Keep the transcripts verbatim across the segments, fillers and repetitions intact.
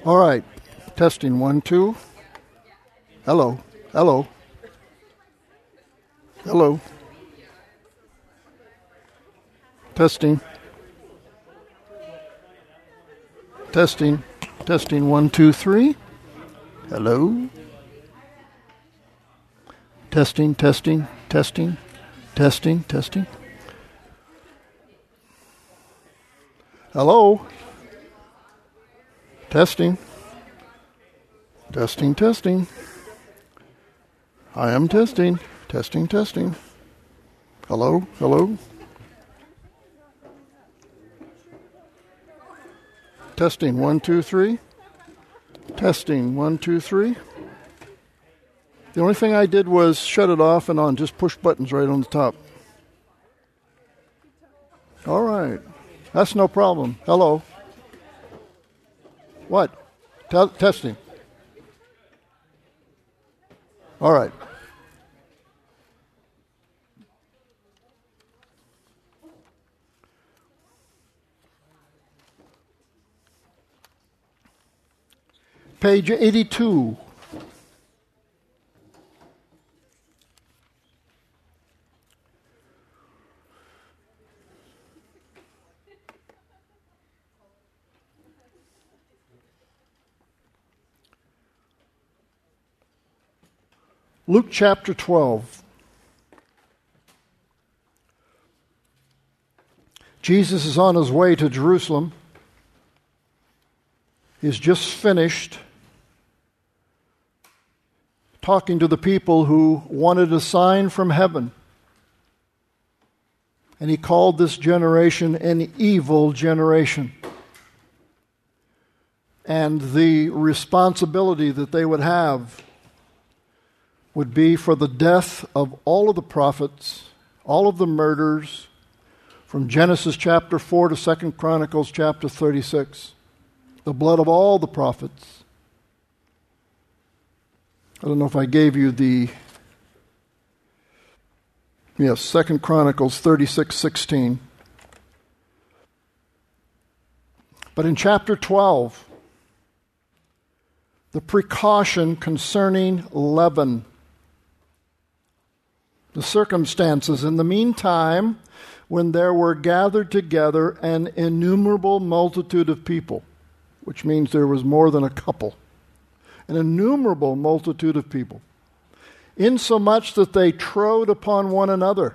All right. Testing one, two. Hello. Hello. Hello. Testing. Testing. Testing one, two, three. Hello. Testing, testing, testing, testing, testing. Hello. Testing. Testing, testing. I am testing. Testing, testing. Hello, hello. Testing, one, two, three. Testing, one, two, three. The only thing I did was shut it off and on, just push buttons right on the top. All right. That's no problem. Hello. What? T- testing. All right. Page eighty-two. Luke chapter twelve. Jesus is on his way to Jerusalem. He's just finished talking to the people who wanted a sign from heaven. And he called this generation an evil generation. And the responsibility that they would have would be for the death of all of the prophets, all of the murders, from Genesis chapter four to Second Chronicles chapter thirty-six. The blood of all the prophets. I don't know if I gave you the, yes, Second Chronicles thirty-six sixteen. But in chapter twelve, the precaution concerning leaven. The circumstances. In the meantime, when there were gathered together an innumerable multitude of people, which means there was more than a couple, an innumerable multitude of people, insomuch that they trode upon one another,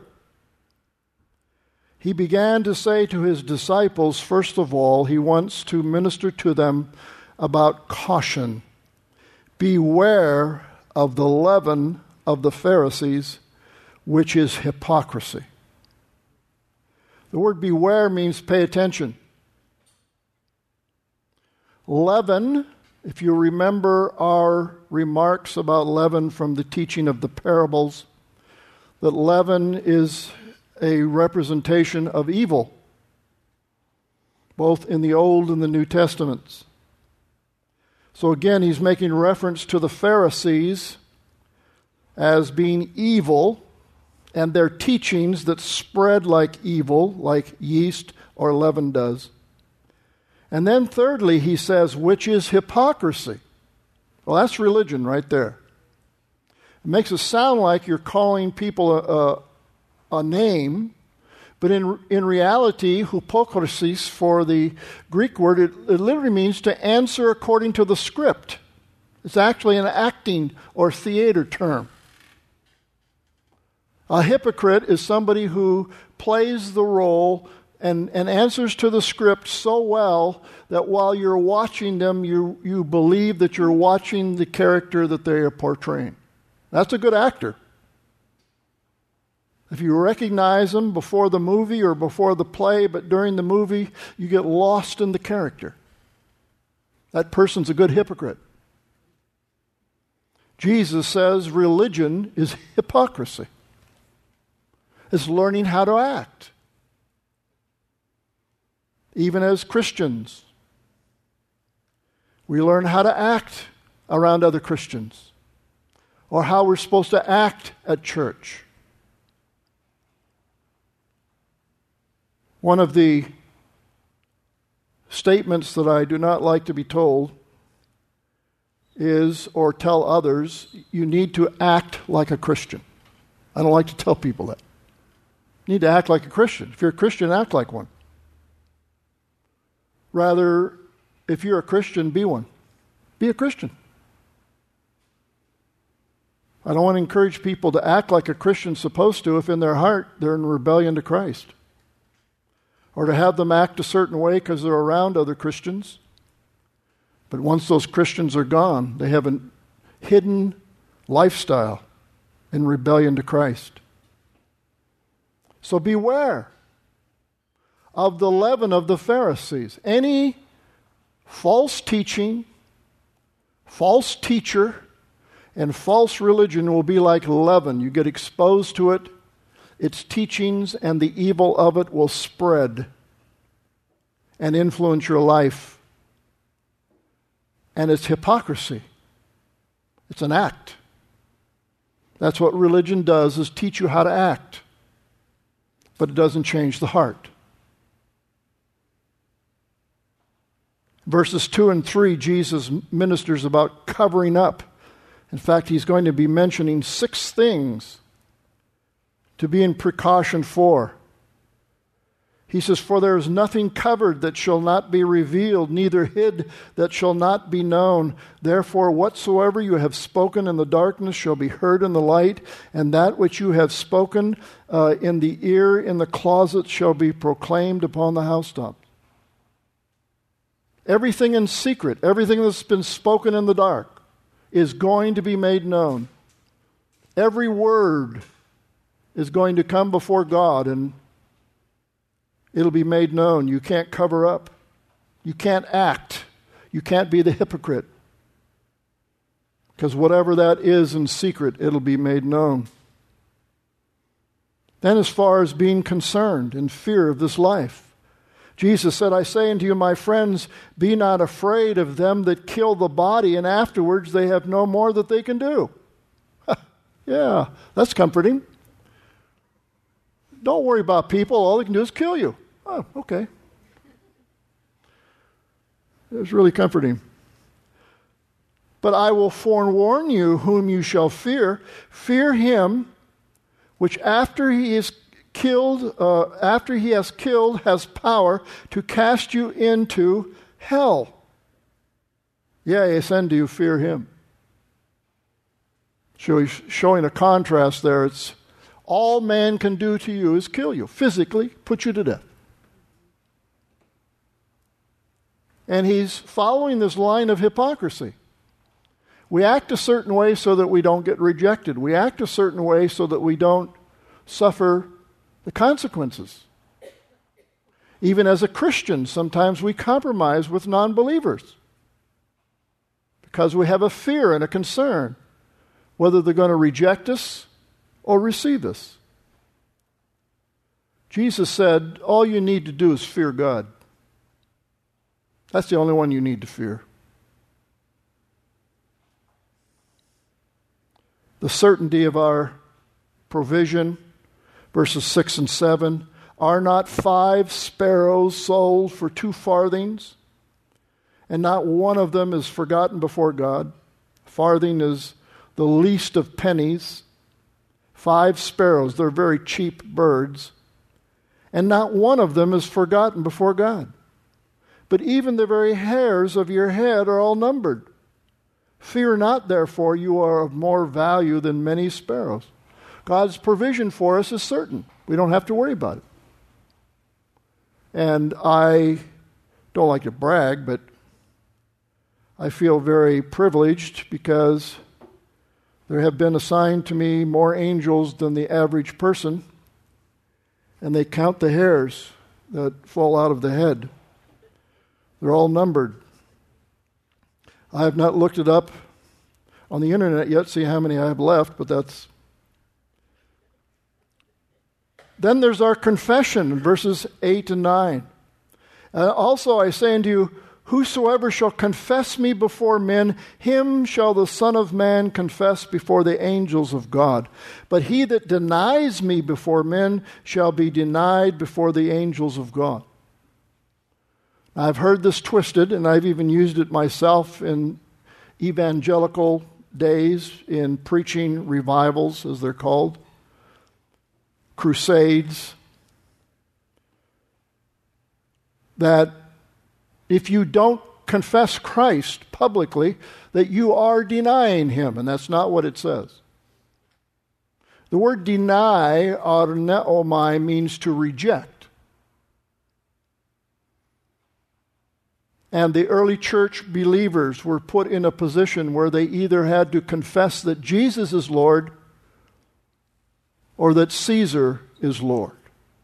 he began to say to his disciples, first of all, he wants to minister to them about caution. Beware of the leaven of the Pharisees, which is hypocrisy. The word beware means pay attention. Leaven, if you remember our remarks about leaven from the teaching of the parables, that leaven is a representation of evil, both in the Old and the New Testaments. So again, he's making reference to the Pharisees as being evil, and their teachings that spread like evil, like yeast or leaven does. And then thirdly, he says, which is hypocrisy. Well, that's religion right there. It makes it sound like you're calling people a, a, a name, but in in reality, hypocrisis, for the Greek word, it, it literally means to answer according to the script. It's actually an acting or theater term. A hypocrite is somebody who plays the role and, and answers to the script so well that while you're watching them, you, you believe that you're watching the character that they are portraying. That's a good actor. If you recognize them before the movie or before the play, but during the movie, you get lost in the character. That person's a good hypocrite. Jesus says religion is hypocrisy. It's learning how to act. Even as Christians, we learn how to act around other Christians, or how we're supposed to act at church. One of the statements that I do not like to be told is, or tell others, you need to act like a Christian. I don't like to tell people that. You need to act like a Christian. If you're a Christian, act like one. Rather, if you're a Christian, be one. Be a Christian. I don't want to encourage people to act like a Christian's supposed to if in their heart they're in rebellion to Christ. Or to have them act a certain way because they're around other Christians. But once those Christians are gone, they have a hidden lifestyle in rebellion to Christ. So beware of the leaven of the Pharisees. Any false teaching, false teacher, and false religion will be like leaven. You get exposed to it, its teachings and the evil of it will spread and influence your life. And it's hypocrisy. It's an act. That's what religion does, is teach you how to act. But it doesn't change the heart. Verses two and three, Jesus ministers about covering up. In fact, he's going to be mentioning six things to be in precaution for. He says, "For there is nothing covered that shall not be revealed, neither hid that shall not be known. Therefore, whatsoever you have spoken in the darkness shall be heard in the light, and that which you have spoken uh, in the ear in the closet shall be proclaimed upon the housetop." Everything in secret, everything that's been spoken in the dark is going to be made known. Every word is going to come before God and it'll be made known. You can't cover up. You can't act. You can't be the hypocrite. Because whatever that is in secret, it'll be made known. Then as far as being concerned in fear of this life, Jesus said, "I say unto you, my friends, be not afraid of them that kill the body, and afterwards they have no more that they can do." Yeah, that's comforting. Don't worry about people. All they can do is kill you. Oh, okay. It was really comforting. "But I will forewarn you whom you shall fear. Fear him which after he is killed, uh, after he has killed, has power to cast you into hell. Yea, I send to you, fear him." So he's showing a contrast there. It's all man can do to you is kill you, physically put you to death. And he's following this line of hypocrisy. We act a certain way so that we don't get rejected. We act a certain way so that we don't suffer the consequences. Even as a Christian, sometimes we compromise with non-believers because we have a fear and a concern whether they're going to reject us or receive us. Jesus said, all you need to do is fear God. That's the only one you need to fear. The certainty of our provision, verses six and seven, "Are not five sparrows sold for two farthings? And not one of them is forgotten before God." Farthing is the least of pennies. Five sparrows, they're very cheap birds. "And not one of them is forgotten before God. But even the very hairs of your head are all numbered. Fear not, therefore, you are of more value than many sparrows." God's provision for us is certain. We don't have to worry about it. And I don't like to brag, but I feel very privileged because there have been assigned to me more angels than the average person, and they count the hairs that fall out of the head. They're all numbered. I have not looked it up on the internet yet, see how many I have left, but that's... Then there's our confession in verses eight and nine. Uh, also I say unto you, whosoever shall confess me before men, him shall the Son of Man confess before the angels of God. But he that denies me before men shall be denied before the angels of God. I've heard this twisted, and I've even used it myself in, evangelical days in preaching revivals, as they're called, crusades, that if you don't confess Christ publicly, that you are denying him, and that's not what it says. The word deny, arneomai, means to reject. And the early church believers were put in a position where they either had to confess that Jesus is Lord or that Caesar is Lord.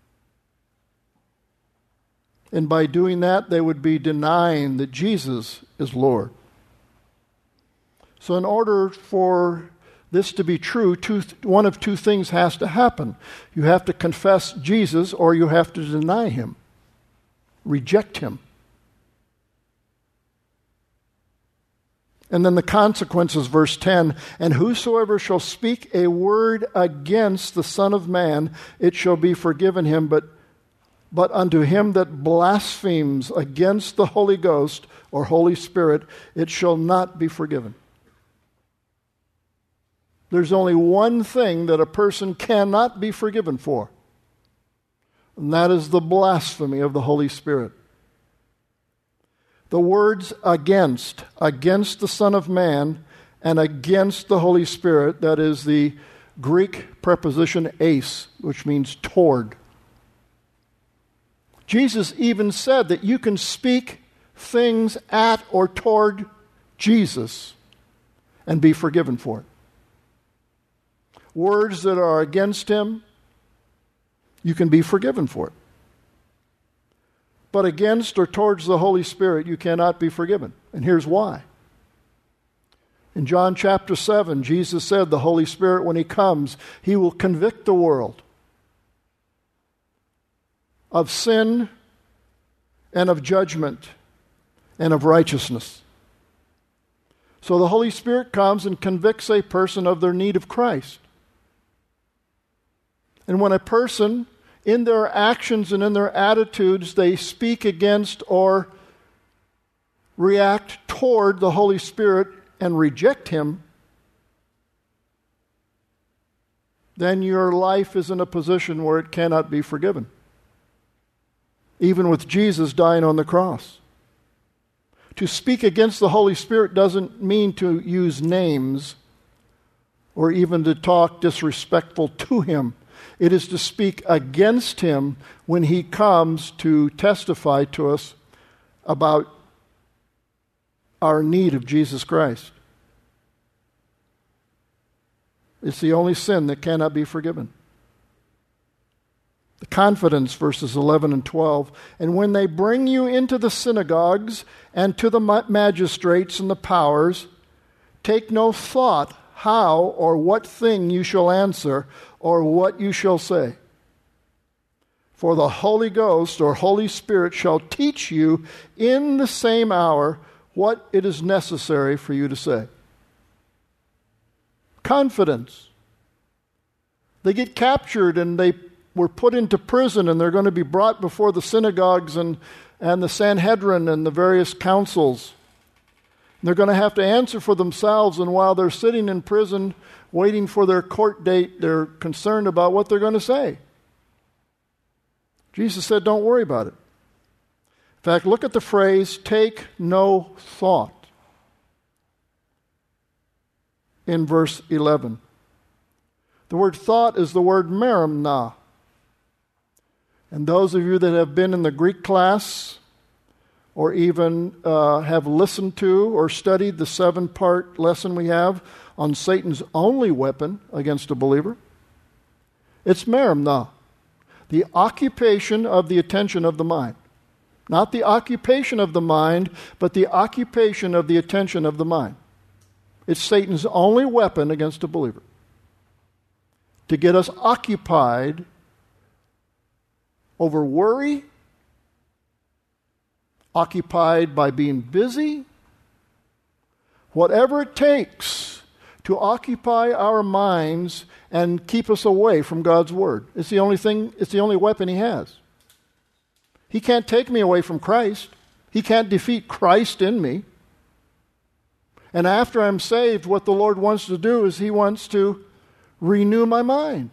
And by doing that, they would be denying that Jesus is Lord. So in order for this to be true, two, one of two things has to happen. You have to confess Jesus or you have to deny him, reject him. And then the consequences, verse ten, and whosoever shall speak a word against the Son of Man, it shall be forgiven him, but, but unto him that blasphemes against the Holy Ghost or Holy Spirit, it shall not be forgiven. There's only one thing that a person cannot be forgiven for, and that is the blasphemy of the Holy Spirit. The words against, against the Son of Man and against the Holy Spirit, that is the Greek preposition eis, which means toward. Jesus even said that you can speak things at or toward Jesus and be forgiven for it. Words that are against him, you can be forgiven for it. But against or towards the Holy Spirit, you cannot be forgiven. And here's why. In John chapter seven, Jesus said the Holy Spirit, when he comes, he will convict the world of sin and of judgment and of righteousness. So the Holy Spirit comes and convicts a person of their need of Christ. And when a person, in their actions and in their attitudes, they speak against or react toward the Holy Spirit and reject him, then your life is in a position where it cannot be forgiven. Even with Jesus dying on the cross. To speak against the Holy Spirit doesn't mean to use names or even to talk disrespectful to him. It is to speak against him when he comes to testify to us about our need of Jesus Christ. It's the only sin that cannot be forgiven. The confidence, verses eleven and twelve. And when they bring you into the synagogues and to the magistrates and the powers, take no thought how or what thing you shall answer or what you shall say. For the Holy Ghost or Holy Spirit shall teach you in the same hour what it is necessary for you to say. Confidence. They get captured and they were put into prison and they're going to be brought before the synagogues and, and the Sanhedrin and the various councils. They're going to have to answer for themselves, and while they're sitting in prison waiting for their court date, they're concerned about what they're going to say. Jesus said, don't worry about it. In fact, look at the phrase, take no thought, in verse eleven. The word thought is the word merimna. And those of you that have been in the Greek class or even uh, have listened to or studied the seven-part lesson we have on Satan's only weapon against a believer, it's merimna, the occupation of the attention of the mind. Not the occupation of the mind, but the occupation of the attention of the mind. It's Satan's only weapon against a believer. To get us occupied over worry, occupied by being busy, whatever it takes to occupy our minds and keep us away from God's Word. It's the only thing, it's the only weapon he has. He can't take me away from Christ. He can't defeat Christ in me. And after I'm saved, what the Lord wants to do is He wants to renew my mind.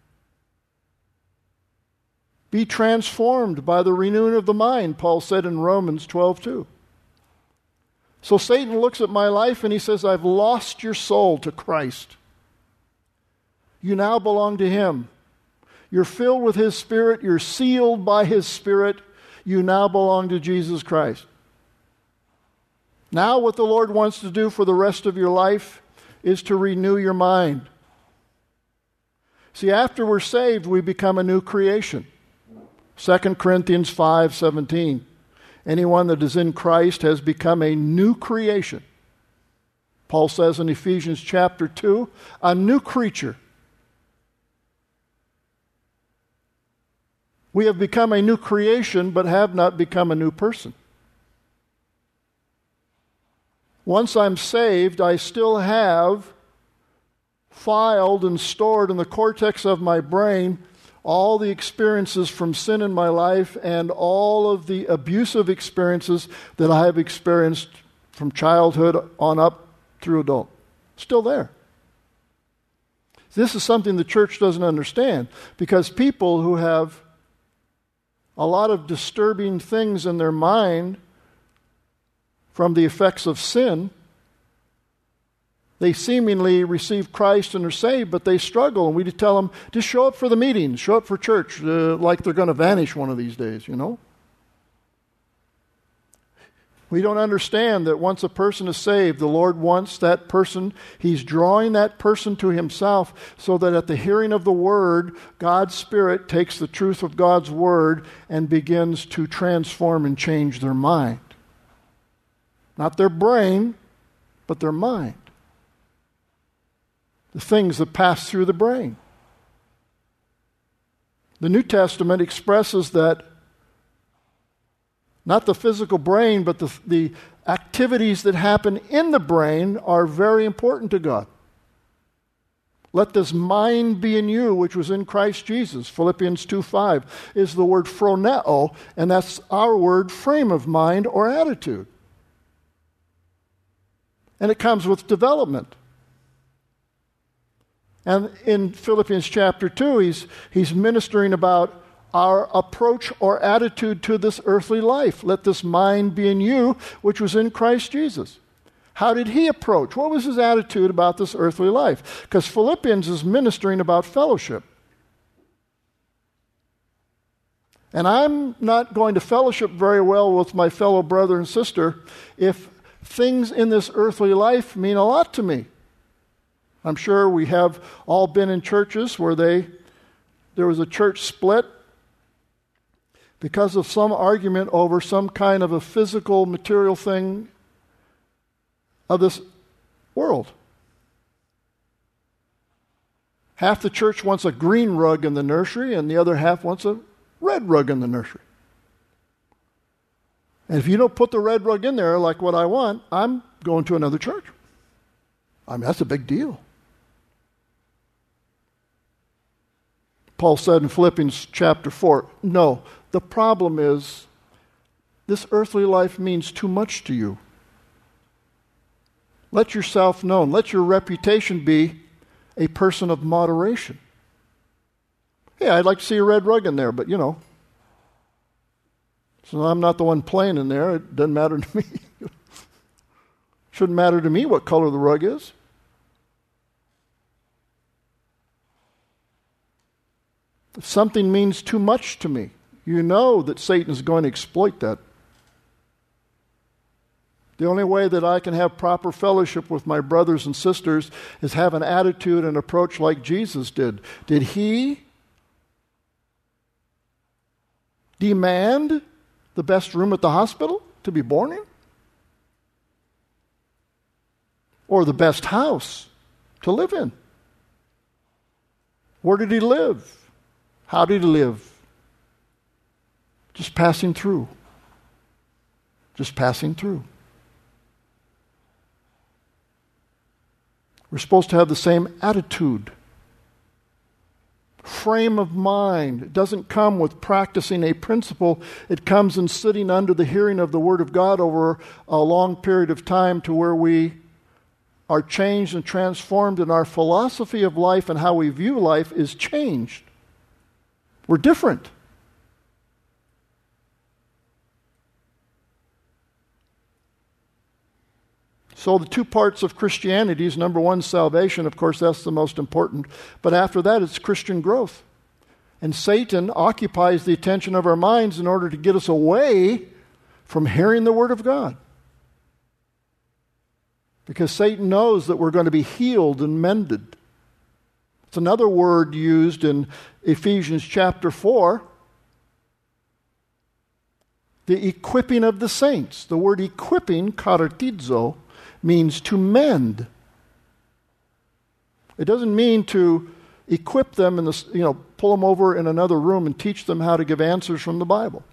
Be transformed by the renewing of the mind, Paul said in Romans twelve two. So Satan looks at my life and he says, I've lost your soul to Christ. You now belong to Him. You're filled with His Spirit. You're sealed by His Spirit. You now belong to Jesus Christ. Now what the Lord wants to do for the rest of your life is to renew your mind. See, after we're saved, we become a new creation. Second Corinthians five seventeen. Anyone that is in Christ has become a new creation. Paul says in Ephesians chapter two, a new creature. We have become a new creation, but have not become a new person. Once I'm saved, I still have filed and stored in the cortex of my brain all the experiences from sin in my life and all of the abusive experiences that I have experienced from childhood on up through adult. Still there. This is something the church doesn't understand, because people who have a lot of disturbing things in their mind from the effects of sin, they seemingly receive Christ and are saved, but they struggle. And we tell them, just show up for the meetings, show up for church, uh, like they're going to vanish one of these days, you know. We don't understand that once a person is saved, the Lord wants that person, He's drawing that person to Himself, so that at the hearing of the Word, God's Spirit takes the truth of God's Word and begins to transform and change their mind. Not their brain, but their mind. The things that pass through the brain. The New Testament expresses that not the physical brain, but the, the activities that happen in the brain are very important to God. Let this mind be in you, which was in Christ Jesus. Philippians two five is the word phroneo, and that's our word frame of mind or attitude. And it comes with development. And in Philippians chapter two, he's, he's ministering about our approach or attitude to this earthly life. Let this mind be in you, which was in Christ Jesus. How did he approach? What was his attitude about this earthly life? Because Philippians is ministering about fellowship. And I'm not going to fellowship very well with my fellow brother and sister if things in this earthly life mean a lot to me. I'm sure we have all been in churches where they there was a church split because of some argument over some kind of a physical, material thing of this world. Half the church wants a green rug in the nursery, and the other half wants a red rug in the nursery. And if you don't put the red rug in there like what I want, I'm going to another church. I mean, that's a big deal. Paul said in Philippians chapter four, no, the problem is this earthly life means too much to you. Let yourself known. Let your reputation be a person of moderation. Hey, I'd like to see a red rug in there, but you know, so I'm not the one playing in there. It doesn't matter to me. Shouldn't matter to me what color the rug is. If something means too much to me, you know that Satan is going to exploit that. The only way that I can have proper fellowship with my brothers and sisters is have an attitude and approach like Jesus did. Did he demand the best room at the hospital to be born in? Or the best house to live in? Where did he live? How did he live? Just passing through. Just passing through. We're supposed to have the same attitude. Frame of mind. It doesn't come with practicing a principle. It comes in sitting under the hearing of the Word of God over a long period of time to where we are changed and transformed, and our philosophy of life and how we view life is changed. We're different. So the two parts of Christianity is, number one, salvation. Of course, that's the most important. But after that, it's Christian growth. And Satan occupies the attention of our minds in order to get us away from hearing the Word of God. Because Satan knows that we're going to be healed and mended. It's another word used in Ephesians chapter four. The equipping of the saints. The word equipping, katartizo, means to mend. It doesn't mean to equip them and the, you know, pull them over in another room and teach them how to give answers from the Bible.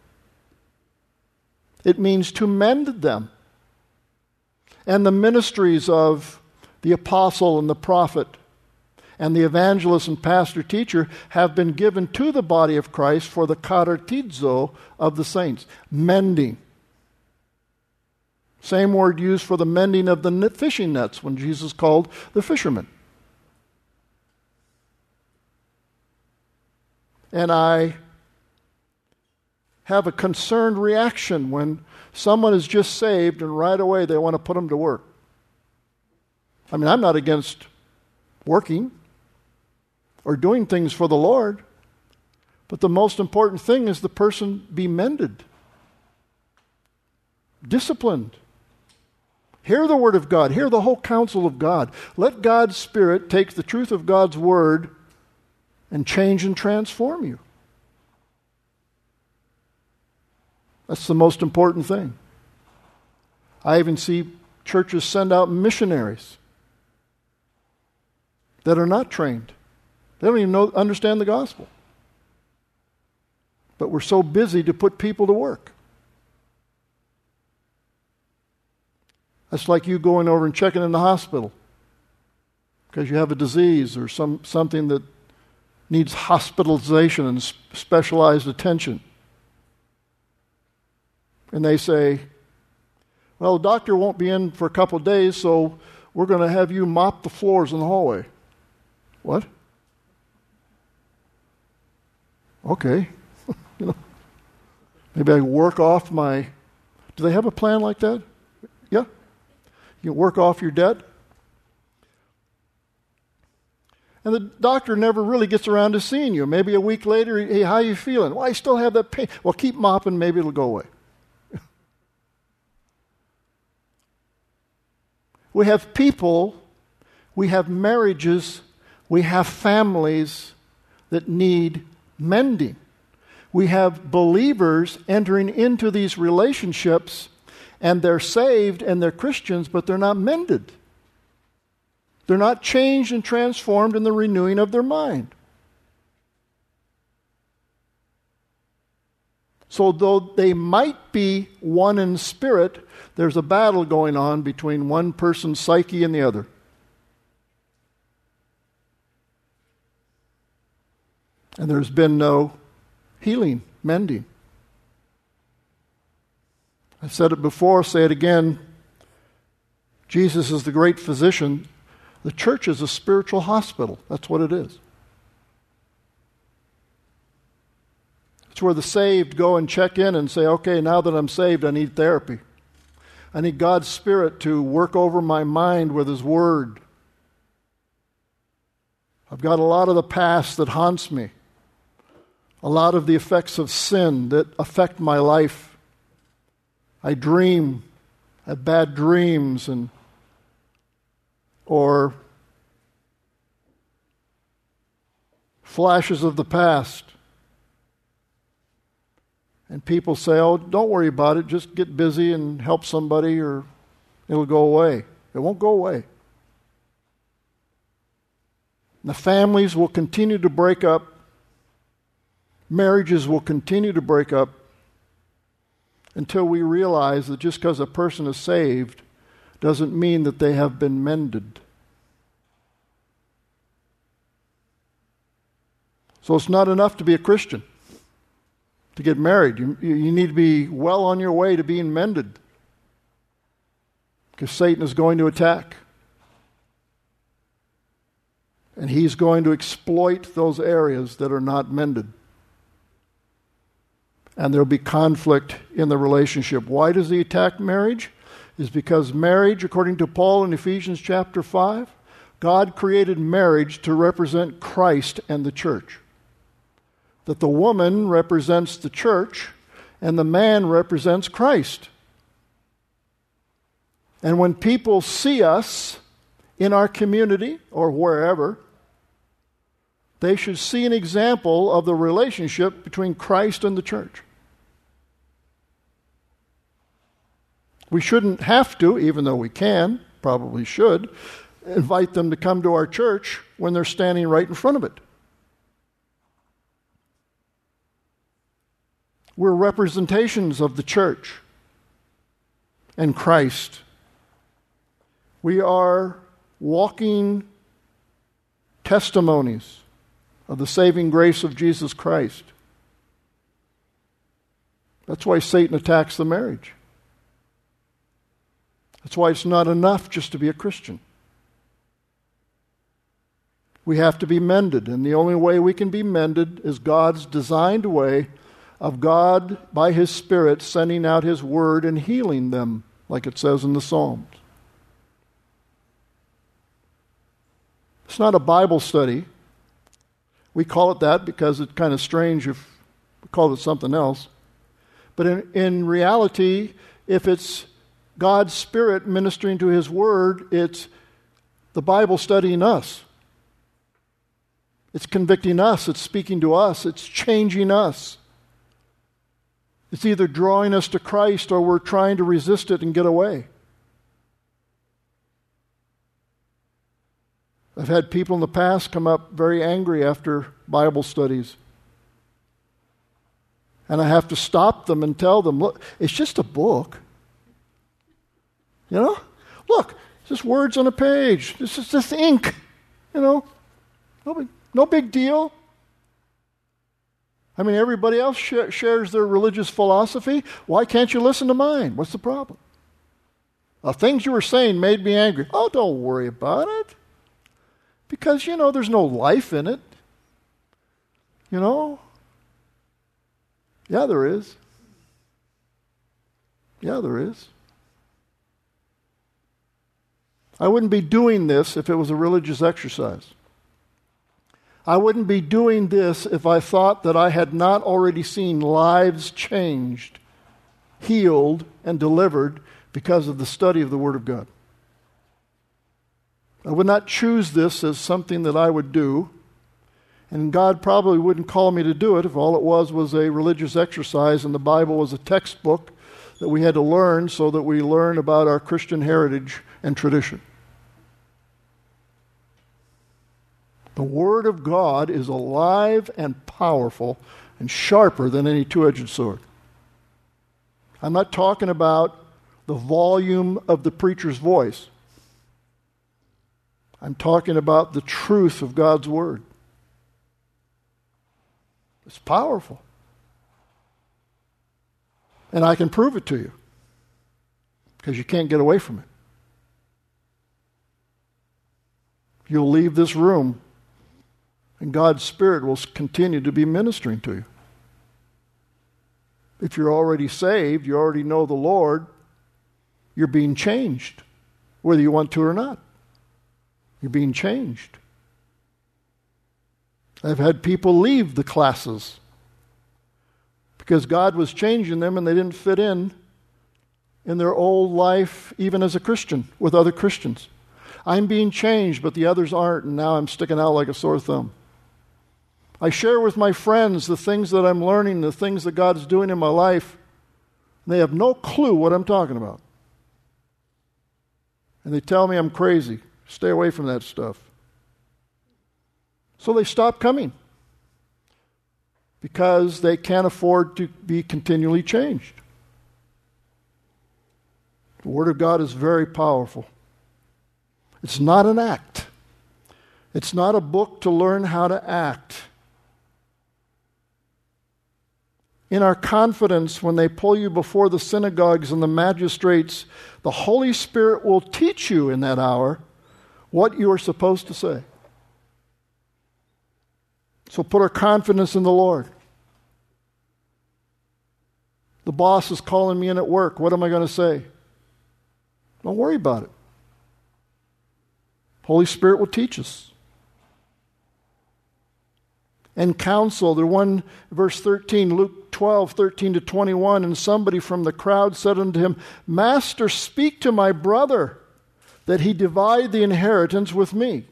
It means to mend them. And the ministries of the apostle and the prophet and the evangelist and pastor teacher have been given to the body of Christ for the katartizo of the saints. Mending. Same word used for the mending of the fishing nets when Jesus called the fishermen. And I have a concerned reaction when someone is just saved and right away they want to put them to work. I mean, I'm not against working or doing things for the Lord, but the most important thing is the person be mended, disciplined. Hear the Word of God. Hear the whole counsel of God. Let God's Spirit take the truth of God's Word and change and transform you. That's the most important thing. I even see churches send out missionaries that are not trained. They don't even know, understand the gospel. But we're so busy to put people to work. That's like you going over and checking in the hospital because you have a disease or some something that needs hospitalization and specialized attention. And they say, well, the doctor won't be in for a couple of days, so we're going to have you mop the floors in the hallway. What? Okay. You know, maybe I work off my... Do they have a plan like that? Yeah? You work off your debt? And the doctor never really gets around to seeing you. Maybe a week later, hey, how are you feeling? Well, I still have that pain. Well, keep mopping, maybe it'll go away. We have people, we have marriages, we have families that need mending. We have believers entering into these relationships, and they're saved and they're Christians, but they're not mended. They're not changed and transformed in the renewing of their mind. So though they might be one in spirit, there's a battle going on between one person's psyche and the other. And there's been no healing, mending. I've said it before, say it again. Jesus is the great physician. The church is a spiritual hospital. That's what it is. It's where the saved go and check in and say, okay, now that I'm saved, I need therapy. I need God's Spirit to work over my mind with His Word. I've got a lot of the past that haunts me. A lot of the effects of sin that affect my life. I dream, have bad dreams, and or flashes of the past. And people say, oh, don't worry about it. Just get busy and help somebody or it'll go away. It won't go away. The families will continue to break up. Marriages will continue to break up until we realize that just because a person is saved doesn't mean that they have been mended. So it's not enough to be a Christian, to get married. You, you need to be well on your way to being mended, because Satan is going to attack. And he's going to exploit those areas that are not mended. And there'll be conflict in the relationship. Why does he attack marriage? It's because marriage, according to Paul in Ephesians chapter five, God created marriage to represent Christ and the church. That the woman represents the church and the man represents Christ. And when people see us in our community or wherever, they should see an example of the relationship between Christ and the church. We shouldn't have to, even though we can, probably should, invite them to come to our church when they're standing right in front of it. We're representations of the church and Christ. We are walking testimonies of the saving grace of Jesus Christ. That's why Satan attacks the marriage. That's why it's not enough just to be a Christian. We have to be mended, and the only way we can be mended is God's designed way of God, by His Spirit, sending out His Word and healing them, like it says in the Psalms. It's not a Bible study. We call it that because it's kind of strange if we called it something else. But in, in reality, if it's God's Spirit ministering to His Word, it's the Bible studying us. It's convicting us. It's speaking to us. It's changing us. It's either drawing us to Christ or we're trying to resist it and get away. I've had people in the past come up very angry after Bible studies. And I have to stop them and tell them, look, it's just a book. You know? Look, it's just words on a page. This is just ink. You know? No big, no big deal. I mean, everybody else sh- shares their religious philosophy. Why can't you listen to mine? What's the problem? The things you were saying made me angry. Oh, don't worry about it. Because, you know, there's no life in it. You know? Yeah, there is. Yeah, there is. I wouldn't be doing this if it was a religious exercise. I wouldn't be doing this if I thought that I had not already seen lives changed, healed, and delivered because of the study of the Word of God. I would not choose this as something that I would do, and God probably wouldn't call me to do it if all it was was a religious exercise and the Bible was a textbook that we had to learn so that we learn about our Christian heritage and tradition. The Word of God is alive and powerful and sharper than any two-edged sword. I'm not talking about the volume of the preacher's voice. I'm talking about the truth of God's Word. It's powerful. And I can prove it to you because you can't get away from it. You'll leave this room and God's Spirit will continue to be ministering to you. If you're already saved, you already know the Lord, you're being changed, whether you want to or not. You're being changed. I've had people leave the classes because God was changing them and they didn't fit in in their old life, even as a Christian, with other Christians. I'm being changed, but the others aren't, and now I'm sticking out like a sore thumb. I share with my friends the things that I'm learning, the things that God is doing in my life, and they have no clue what I'm talking about. And they tell me I'm crazy. Stay away from that stuff. So they stop coming because they can't afford to be continually changed. The Word of God is very powerful. It's not an act. It's not a book to learn how to act. In our confidence, when they pull you before the synagogues and the magistrates, the Holy Spirit will teach you in that hour what you are supposed to say. So put our confidence in the Lord. The boss is calling me in at work. What am I going to say? Don't worry about it. Holy Spirit will teach us. And counsel, the one, verse thirteen, Luke twelve, thirteen to twenty-one, and somebody from the crowd said unto him, Master, speak to my brother, that he divide the inheritance with me.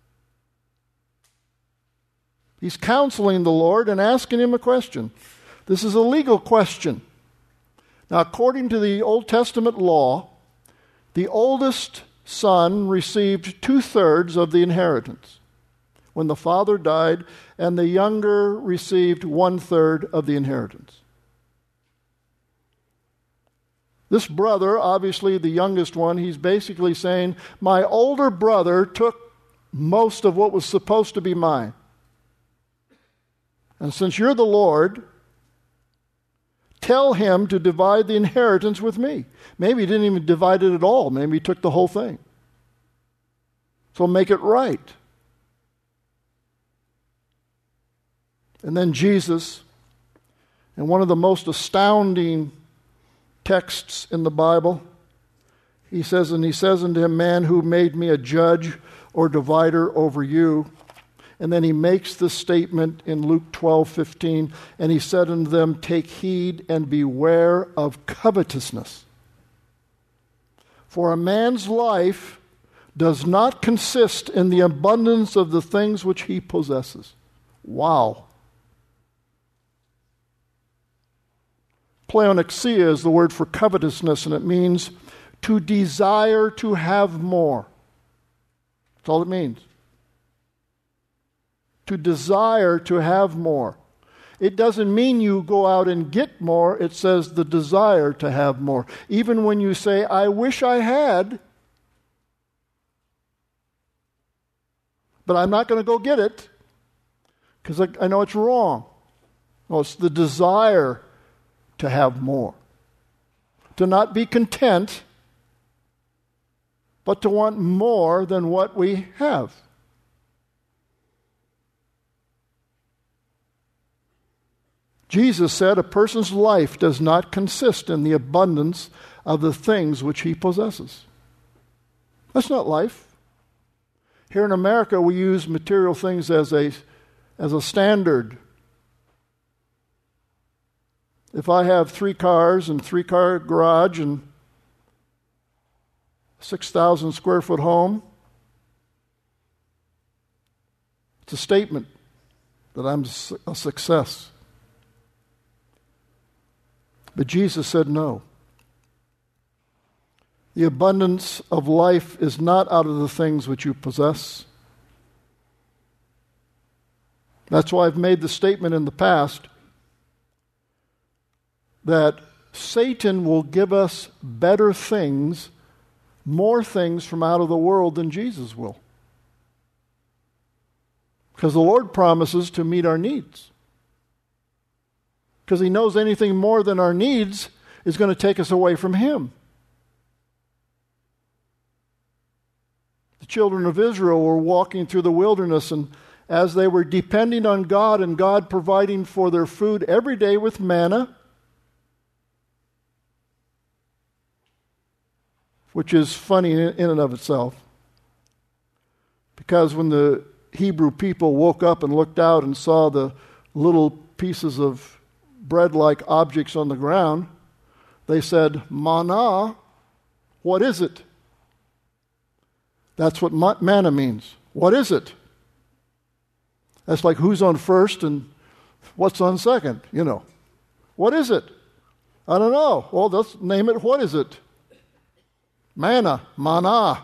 He's counseling the Lord and asking him a question. This is a legal question. Now, according to the Old Testament law, the oldest son received two-thirds of the inheritance when the father died, and the younger received one-third of the inheritance. This brother, obviously the youngest one, he's basically saying, my older brother took most of what was supposed to be mine. And since you're the Lord, tell him to divide the inheritance with me. Maybe he didn't even divide it at all. Maybe he took the whole thing. So make it right. And then Jesus, in one of the most astounding texts in the Bible, he says, and he says unto him, man, who made me a judge or divider over you? And then he makes this statement in Luke twelve fifteen, and he said unto them, take heed and beware of covetousness. For a man's life does not consist in the abundance of the things which he possesses. Wow. Pleonexia is the word for covetousness, and it means to desire to have more. That's all it means. To desire to have more. It doesn't mean you go out and get more. It says the desire to have more. Even when you say, I wish I had, but I'm not going to go get it because I, I know it's wrong. No, it's the desire to have more. To not be content, but to want more than what we have. Jesus said a person's life does not consist in the abundance of the things which he possesses. That's not life. Here in America, we use material things as a, as a standard. If I have three cars and three-car garage and six thousand square foot home, it's a statement that I'm a success. But Jesus said no. The abundance of life is not out of the things which you possess. That's why I've made the statement in the past that Satan will give us better things, more things from out of the world than Jesus will. Because the Lord promises to meet our needs. Because he knows anything more than our needs is going to take us away from him. The children of Israel were walking through the wilderness, and as they were depending on God and God providing for their food every day with manna, which is funny in and of itself. Because when the Hebrew people woke up and looked out and saw the little pieces of bread-like objects on the ground, they said, manna, what is it? That's what manna means. What is it? That's like who's on first and what's on second, you know. What is it? I don't know. Well, let's name it. What is it? Manna, manna.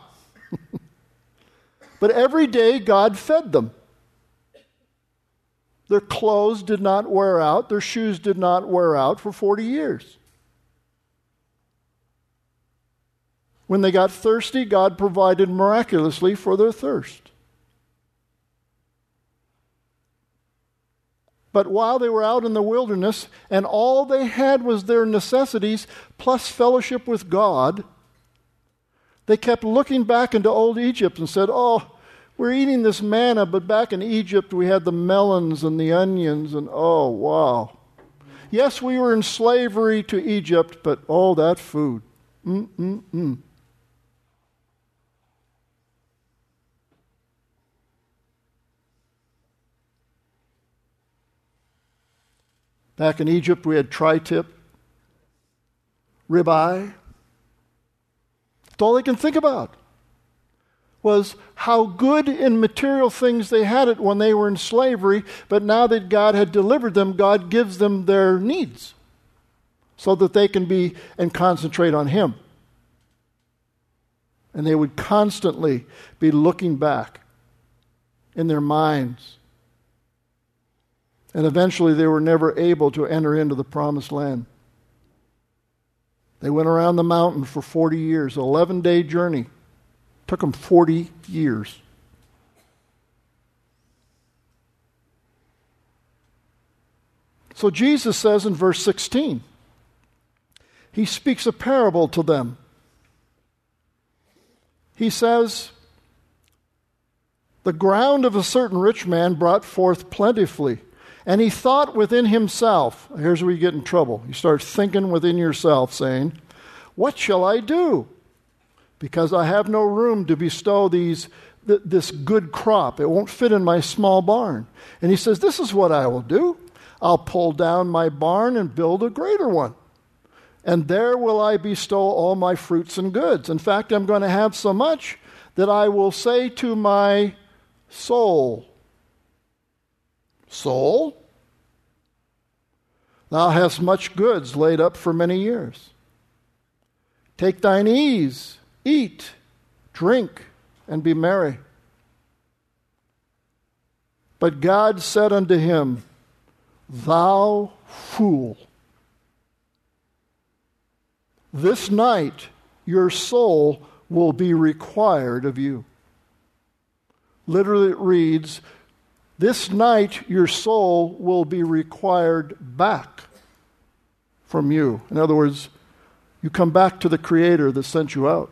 But every day God fed them. Their clothes did not wear out. Their shoes did not wear out for forty years. When they got thirsty, God provided miraculously for their thirst. But while they were out in the wilderness, and all they had was their necessities plus fellowship with God, they kept looking back into old Egypt and said, oh, We're eating this manna, but back in Egypt we had the melons and the onions, and oh, wow. Yes, we were in slavery to Egypt, but oh, that food. Mm-mm-mm. Back in Egypt, we had tri-tip, ribeye. That's all they can think about was how good in material things they had it when they were in slavery, but now that God had delivered them, God gives them their needs so that they can be and concentrate on Him. And they would constantly be looking back in their minds. And eventually they were never able to enter into the promised land. They went around the mountain for forty years, an eleven-day journey. Took them forty years. So Jesus says in verse sixteen, He speaks a parable to them. He says, the ground of a certain rich man brought forth plentifully. And he thought within himself, here's where you get in trouble. You start thinking within yourself, saying, what shall I do? Because I have no room to bestow these th- this good crop. It won't fit in my small barn. And he says, this is what I will do. I'll pull down my barn and build a greater one. And there will I bestow all my fruits and goods. In fact, I'm going to have so much that I will say to my soul, soul, thou hast much goods laid up for many years. Take thine ease, eat, drink, and be merry. But God said unto him, thou fool, this night your soul will be required of you. Literally it reads, this night your soul will be required back from you. In other words, you come back to the Creator that sent you out.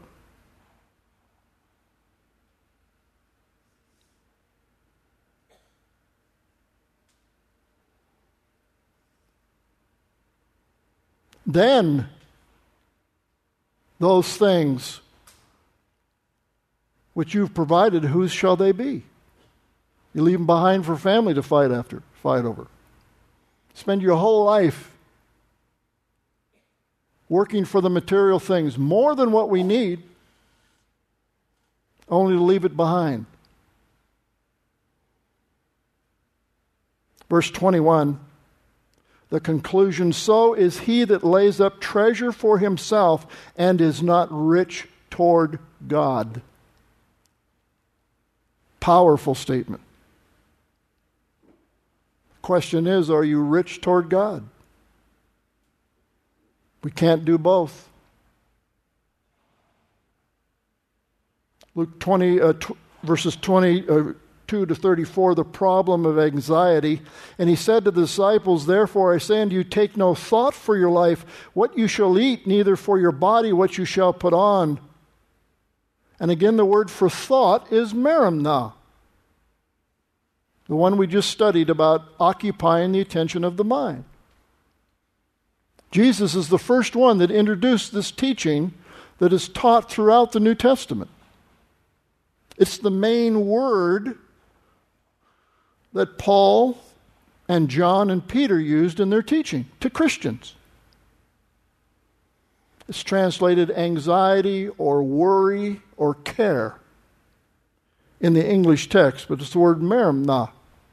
Then those things which you've provided, whose shall they be? You leave them behind for family to fight after, fight over. Spend your whole life working for the material things, more than what we need, only to leave it behind. Verse twenty-one, the conclusion, so is he that lays up treasure for himself and is not rich toward God. Powerful statement. Question is, are you rich toward God? We can't do both. Luke twenty, uh, t- verses twenty-two to thirty-four, the problem of anxiety. And he said to the disciples, therefore I say unto you, take no thought for your life, what you shall eat, neither for your body what you shall put on. And again, the word for thought is merimna, the one we just studied about occupying the attention of the mind. Jesus is the first one that introduced this teaching that is taught throughout the New Testament. It's the main word that Paul and John and Peter used in their teaching to Christians. It's translated anxiety or worry or care in the English text, but it's the word merimna.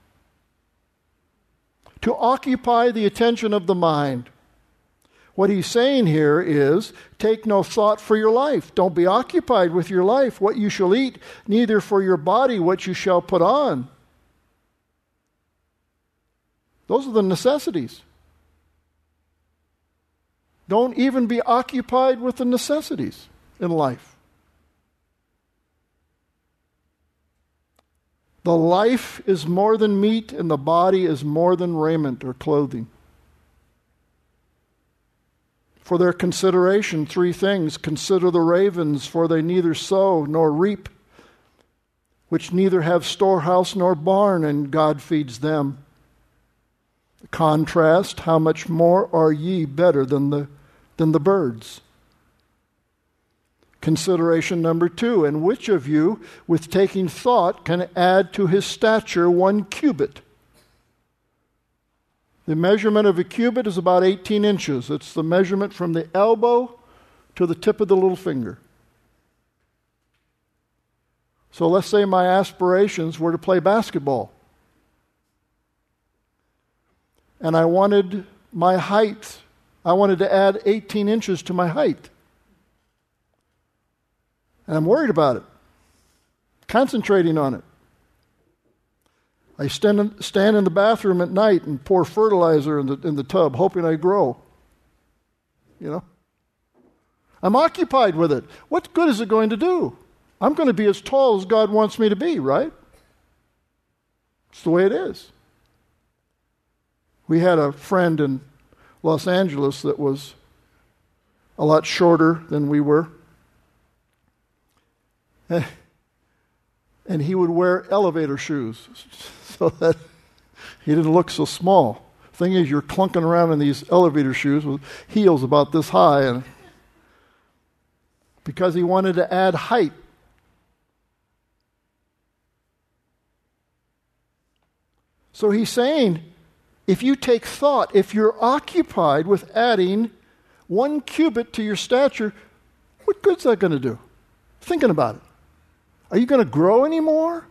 To occupy the attention of the mind. What he's saying here is, take no thought for your life. Don't be occupied with your life, what you shall eat, neither for your body what you shall put on. Those are the necessities. Don't even be occupied with the necessities in life. The life is more than meat, and the body is more than raiment or clothing. For their consideration, three things. Consider the ravens, for they neither sow nor reap, which neither have storehouse nor barn, and God feeds them. Contrast, how much more are ye better than the, than the birds? Consideration number two, and which of you, with taking thought, can add to his stature one cubit? The measurement of a cubit is about eighteen inches. It's the measurement from the elbow to the tip of the little finger. So let's say my aspirations were to play basketball. And I wanted my height, I wanted to add eighteen inches to my height. And I'm worried about it, concentrating on it. I stand in, stand in the bathroom at night and pour fertilizer in the, in the tub, hoping I grow. You know? I'm occupied with it. What good is it going to do? I'm going to be as tall as God wants me to be, right? It's the way it is. We had a friend in Los Angeles that was a lot shorter than we were. And he would wear elevator shoes so that he didn't look so small. Thing is, you're clunking around in these elevator shoes with heels about this high, and because he wanted to add height. So he's saying, if you take thought, if you're occupied with adding one cubit to your stature, what good's that going to do? Thinking about it. Are you going to grow anymore?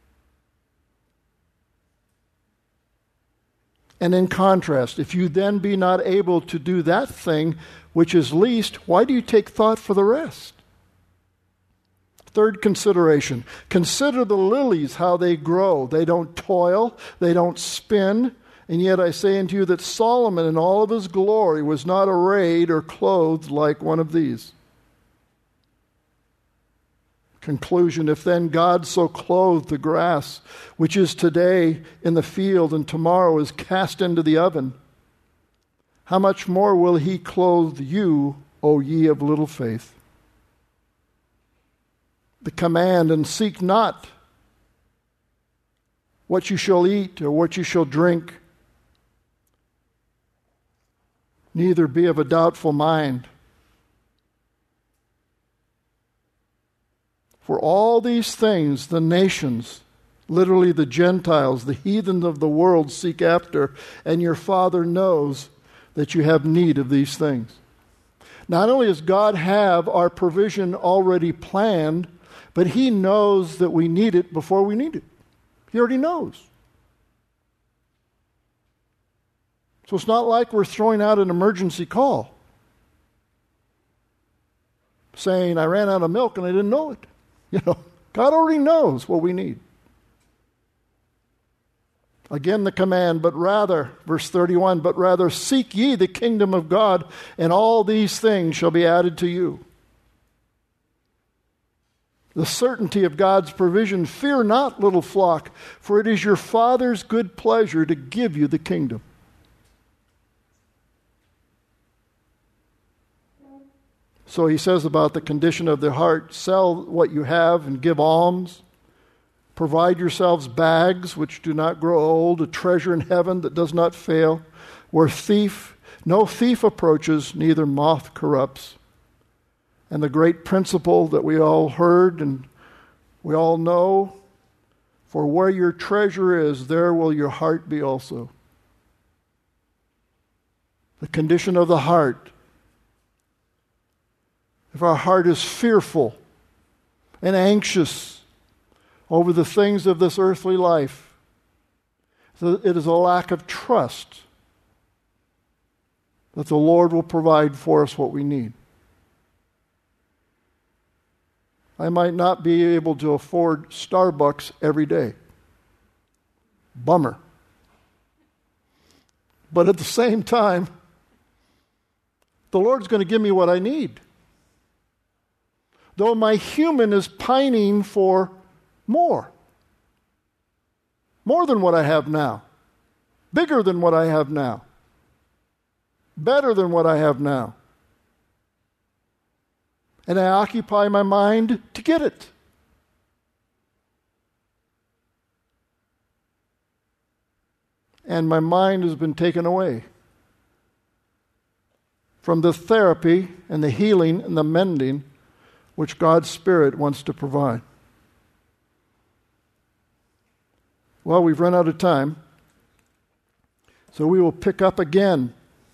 And in contrast, if you then be not able to do that thing which is least, why do you take thought for the rest? Third consideration, consider the lilies, how they grow. They don't toil, they don't spin, and yet I say unto you that Solomon in all of his glory was not arrayed or clothed like one of these. Conclusion, if then God so clothed the grass, which is today in the field and tomorrow is cast into the oven, how much more will he clothe you, O ye of little faith? The command, and seek not what you shall eat or what you shall drink, neither be of a doubtful mind. For all these things the nations, literally the Gentiles, the heathen of the world seek after, and your Father knows that you have need of these things. Not only does God have our provision already planned, but He knows that we need it before we need it. He already knows. So it's not like we're throwing out an emergency call, saying, I ran out of milk and I didn't know it. You know, God already knows what we need. Again, the command, but rather, verse thirty-one, but rather seek ye the kingdom of God, and all these things shall be added to you. The certainty of God's provision, fear not, little flock, for it is your Father's good pleasure to give you the kingdom. So he says about the condition of the heart, sell what you have and give alms. Provide yourselves bags which do not grow old, a treasure in heaven that does not fail, where thief, no thief approaches, neither moth corrupts. And the great principle that we all heard and we all know, for where your treasure is, there will your heart be also. The condition of the heart. If our heart is fearful and anxious over the things of this earthly life, it is a lack of trust that the Lord will provide for us what we need. I might not be able to afford Starbucks every day. Bummer. But at the same time, the Lord's going to give me what I need. Though my human is pining for more. More than what I have now. Bigger than what I have now. Better than what I have now. And I occupy my mind to get it. and my mind has been taken away from the therapy and the healing and the mending which God's Spirit wants to provide. Well, we've run out of time, so we will pick up again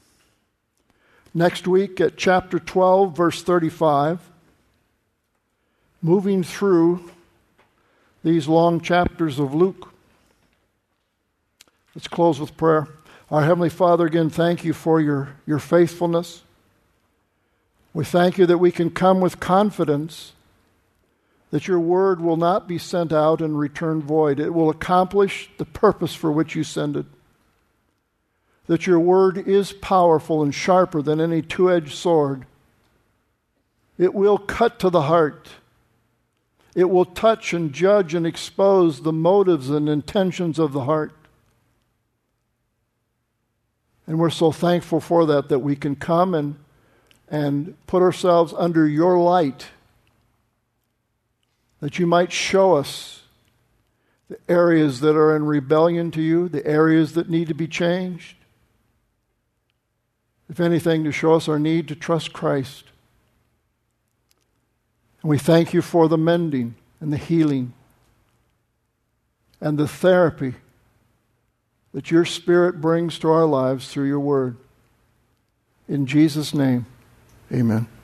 next week at chapter twelve, verse thirty-five, moving through these long chapters of Luke. Let's close with prayer. Our Heavenly Father, again, thank you for your, your faithfulness. We thank you that we can come with confidence that your word will not be sent out and return void. It will accomplish the purpose for which you send it. That your word is powerful and sharper than any two-edged sword. It will cut to the heart. It will touch and judge and expose the motives and intentions of the heart. And we're so thankful for that, that we can come and, and put ourselves under your light, that you might show us the areas that are in rebellion to you, the areas that need to be changed. If anything, to show us our need to trust Christ. And we thank you for the mending and the healing and the therapy that your Spirit brings to our lives through your word. In Jesus' name, amen.